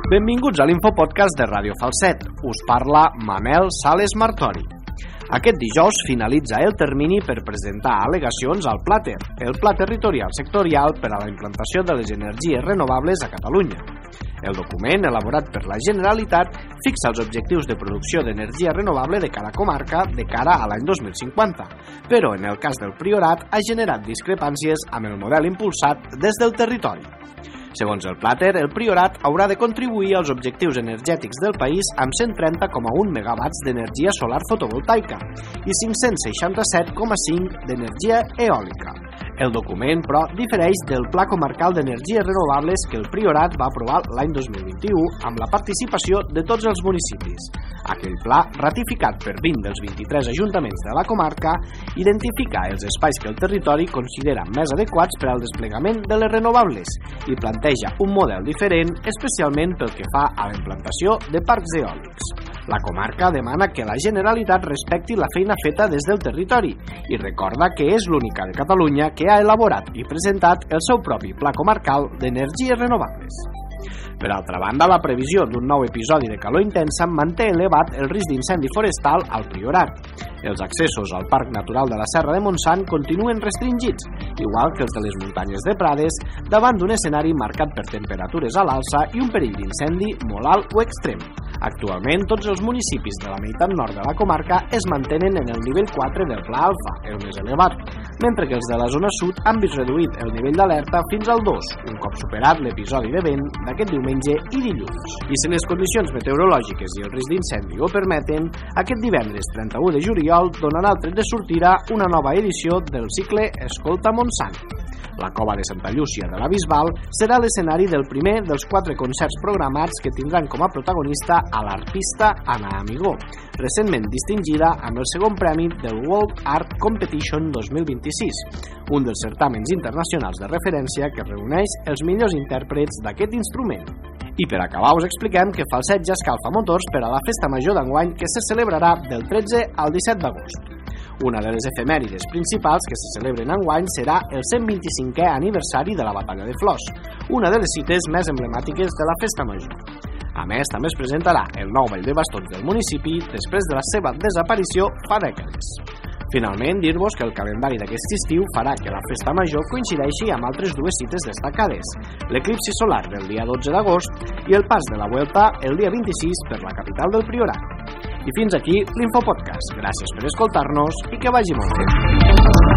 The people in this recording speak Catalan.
Benvinguts a l'Infopodcast de Ràdio Falset. Us parla Manel Sales Martori. Aquest dijous finalitza el termini per presentar al·legacions al PLATER, el Pla Territorial Sectorial per a la implantació de les energies renovables a Catalunya. El document, elaborat per la Generalitat, fixa els objectius de producció d'energia renovable de cada comarca de cara a l'any 2050, però en el cas del Priorat ha generat discrepàncies amb el model impulsat des del territori. Segons el PLATER, el Priorat haurà de contribuir als objectius energètics del país amb 130,1 megawatts d'energia solar fotovoltaica i 567,5 d'energia eòlica. El document, però, difereix del Pla Comarcal d'Energies Renovables que el Priorat va aprovar l'any 2021 amb la participació de tots els municipis. Aquell pla, ratificat per 20 dels 23 ajuntaments de la comarca, identifica els espais que el territori considera més adequats per al desplegament de les renovables i planteja un model diferent, especialment pel que fa a la implantació de parcs eòlics. La comarca demana que la Generalitat respecti la feina feta des del territori i recorda que és l'única de Catalunya que ha elaborat i presentat el seu propi Pla Comarcal d'Energies Renovables. Per altra banda, la previsió d'un nou episodi de calor intensa manté elevat el risc d'incendi forestal al Priorat. Els accessos al Parc Natural de la Serra de Montsant continuen restringits, igual que els de les muntanyes de Prades, davant d'un escenari marcat per temperatures a l'alça i un perill d'incendi molt alt o extrem. Actualment, tots els municipis de la meitat nord de la comarca es mantenen en el nivell 4 del Pla Alfa, el més elevat, mentre que els de la zona sud han vist reduït el nivell d'alerta fins al 2, un cop superat l'episodi de vent d'aquest diumenge i dilluns. I si les condicions meteorològiques i el risc d'incendi ho permeten, aquest divendres 31 de juliol donarà el tret de sortida una nova edició del cicle Escolta Montsant. La Cova de Santa Llúcia de la Bisbal serà l'escenari del primer dels 4 concerts programats que tindran com a protagonista a l'artista Anna Amigó, recentment distingida amb el segon premi del World Art Competition 2026, un dels certàmens internacionals de referència que reuneix els millors intèrprets d'aquest instrument. I per acabar us expliquem que Falset ja escalfa motors per a la festa major d'enguany que se celebrarà del 13 al 17 d'agost. Una de les efemèrides principals que se celebren enguany serà el 125è aniversari de la Batalla de Flors, una de les cites més emblemàtiques de la festa major. A més, també es presentarà el nou ball de bastons del municipi després de la seva desaparició fa dècades. Finalment, dir-vos que el calendari d'aquest estiu farà que la festa major coincideixi amb altres dues cites destacades, l'eclipsi solar del dia 12 d'agost i el pas de la Vuelta el dia 26 per la capital del Priorat. I fins aquí l'Infopodcast. Gràcies per escoltar-nos i que vagi molt bé.